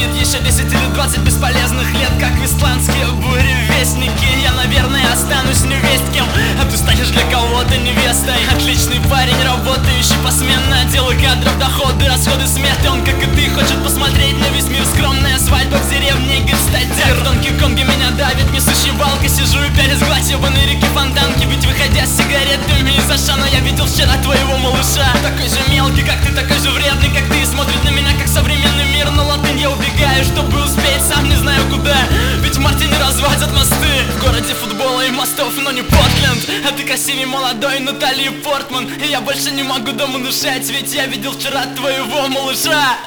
будет еще 10 или 20 бесполезных лет, как в исландские буревестники. Я, наверное, останусь невестким, а ты станешь для кого-то невестой. Отличный парень, работающий посменно, отделы кадров, доходы, расходы, сметы. Он, как и ты, хочет посмотреть на весь мир. Скромная свадьба в деревне, говорит, стать в Донки Конге меня давит несущий валка. Сижу и пялись в глаз ебаной реки фонтанки. Ведь выходя с сигаретами из Ашана, я видел вчера твоего малыша. Такой же мелкий, как ты, такой же вредный, как ты. Смотрит на меня, как современный мир. На латынь я убегаю, чтобы успеть, сам не знаю куда. Ведь в марте не разводят мосты. В городе футбола и мостов, но не Портленд. А ты красивый, молодой, Натали Портман. И я больше не могу дома дышать, ведь я видел вчера твоего малыша.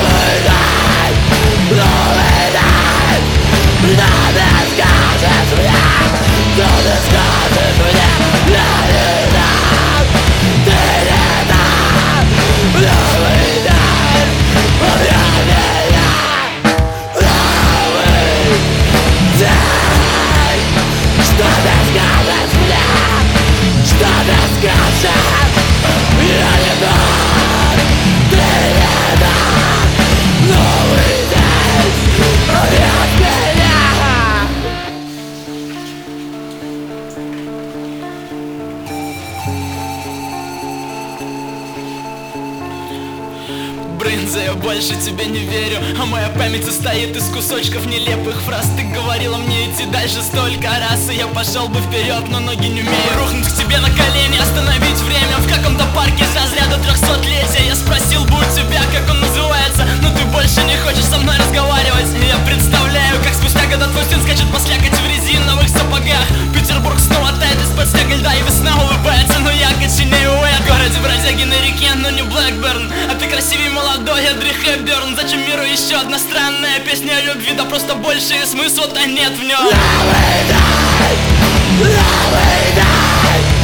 Брынза, я больше тебе не верю, а моя память состоит из кусочков нелепых фраз. Ты говорила мне идти дальше столько раз, и я пошел бы вперед, но ноги не умею рухнуть к тебе на колени, остановить время в каком-то парке из разряда 300-летия. Я спросил бы у тебя, как он называется, но ты больше не хочешь со мной разговаривать. Я представляю, как спустя года твой сын скачет по слякоти в резиновых сапогах. Петербург снова тает из-под снега льда, и весна улыбается, но я коченею в городе бродяги на реке, но не Блэкберн. А ты красивый, молодой, Одри Хепберн. Зачем миру еще одна странная песня о любви? Да просто больше и смысла-то нет в нем.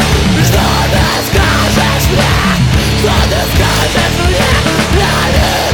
Что ты скажешь мне? Что ты скажешь мне?